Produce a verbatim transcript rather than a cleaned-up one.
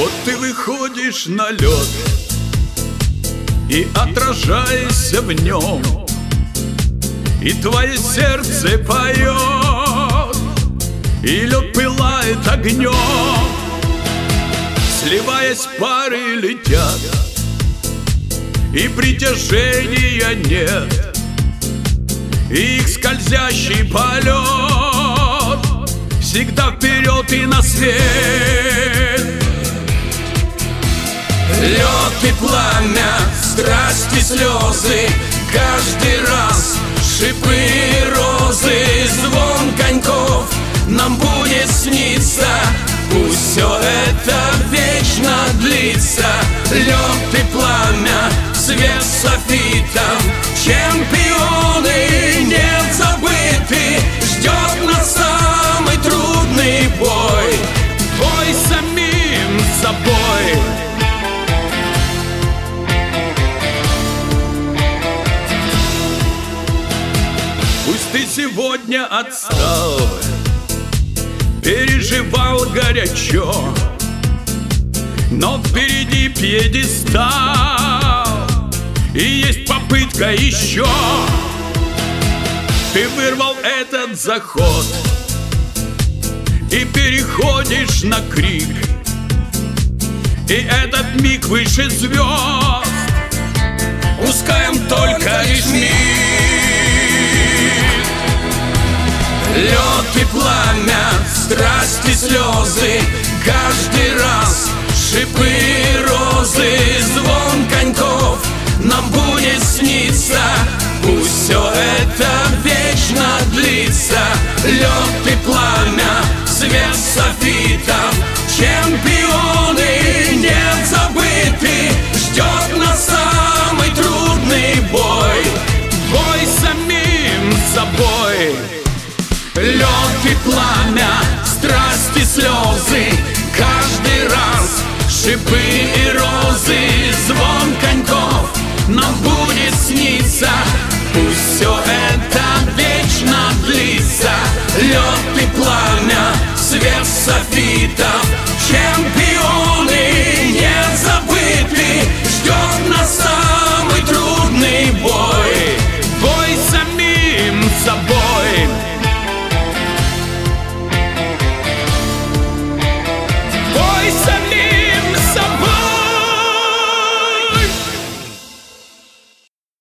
Вот ты выходишь на лед и отражаешься в нем, и твое сердце поет, и лед пылает огнем. Сливаясь, пары летят, и притяжения нет, и их скользящий полет всегда вперед и на свет. Лед и пламя, страсти, слезы, каждый раз шипы и розы, звон коньков нам будет сниться. Пусть все это вечно длится. Лед и пламя, свет софитом, чемпионы не забыты. Ждет нас самый трудный бой, бой с самим собой. Пусть ты сегодня отстал, переживал горячо, но впереди пьедестал, и есть попытка еще. Ты вырвал этот заход и переходишь на крик, и этот миг выше звезд пускаем только лишь миг. Лед и пламя, страсти, слезы, каждый раз шипы и розы, звон коньков нам будет сниться. Пусть все это вечно длится. Лед